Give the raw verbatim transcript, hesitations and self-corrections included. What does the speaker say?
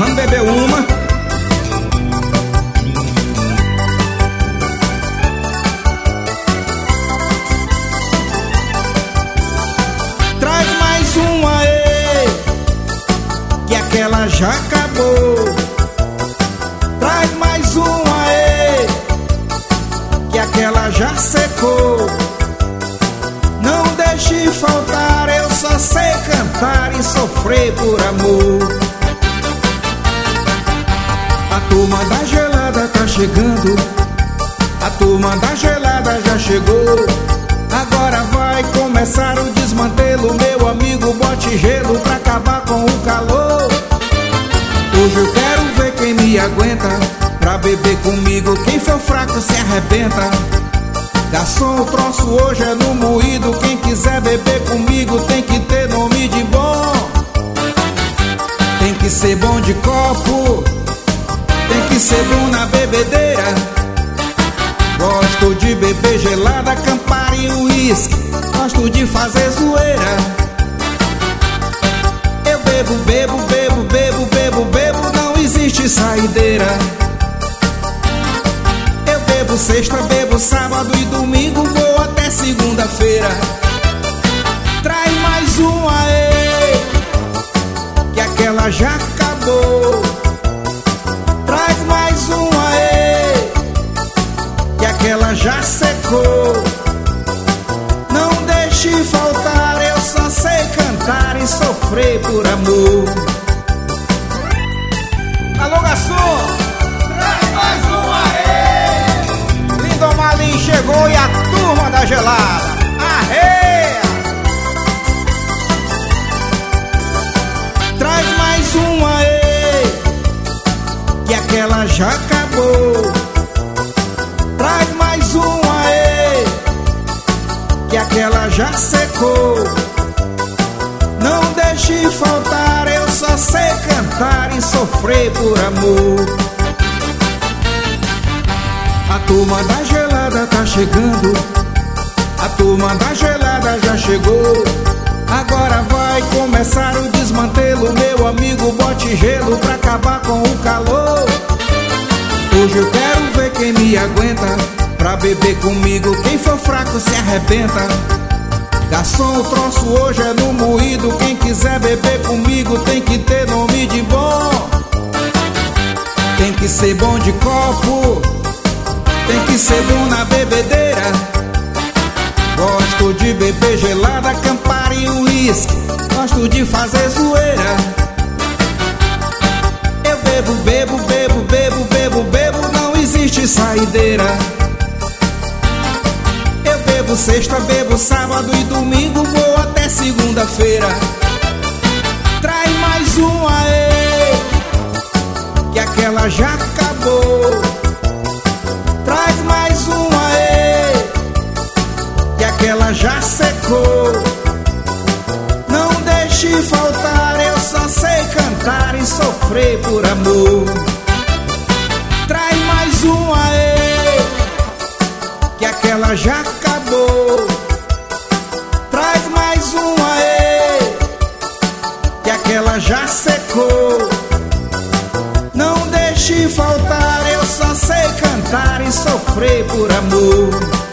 Vamos beber uma. Traz mais uma aí, que aquela já acabou. Traz mais uma aí, que aquela já secou. Não deixe faltar, eu só sei cantar e sofrer por amor. A turma da gelada tá chegando, a turma da gelada já chegou. Agora vai começar o desmantelo, meu amigo, bote gelo pra acabar com o calor. Hoje eu quero ver quem me aguenta, pra beber comigo quem for fraco se arrebenta. Garçom, o troço hoje é no moído, quem quiser beber comigo tem que ter nome de bom. Tem que ser bom de copo, tem que ser bom na bebedeira. Gosto de beber gelada, Campari e uísque, gosto de fazer zoeira. Eu bebo, bebo, bebo, bebo, bebo, bebo, não existe saideira. Eu bebo sexta, bebo sábado e domingo, vou até segunda-feira. Traz mais uma aí, que aquela já acabou. Traz mais uma aí, que aquela já secou. Não deixe faltar, eu só sei cantar e sofrer por amor. Alô, garçom, traz mais uma aí. Lindomalim chegou e a turma da gelada arreia. Traz mais uma aí, que aquela já acabou. Traz mais uma aí, que aquela já secou. Não deixe faltar, eu só sei cantar e sofrer por amor. A turma da gelada tá chegando, a turma da gelada já chegou. Agora vai começar o desmantelo, meu amigo, bote gelo pra acabar com o calor. Hoje eu quero ver quem me aguenta, pra beber comigo quem for fraco se arrebenta. Garçom, o troço hoje é no moído, quem quiser beber comigo tem que ter nome de bom. Tem que ser bom de copo, tem que ser bom na bebedeira. Gosto de beber gelada, Campari e uísque, gosto de fazer zoeira. Eu bebo, bebo, bebo, bebo, bebo, bebo, não existe saideira. Eu bebo sexta, bebo sábado e domingo, vou até segunda-feira. Traz mais uma aí, que aquela já acabou. Traz mais uma aí, que aquela já secou. Não deixe faltar, eu só sei cantar e sofrer por amor. Traz mais uma aí, que aquela já acabou. Traz mais uma aí, que aquela já secou. Não deixe faltar, eu só sei cantar e sofrer por amor.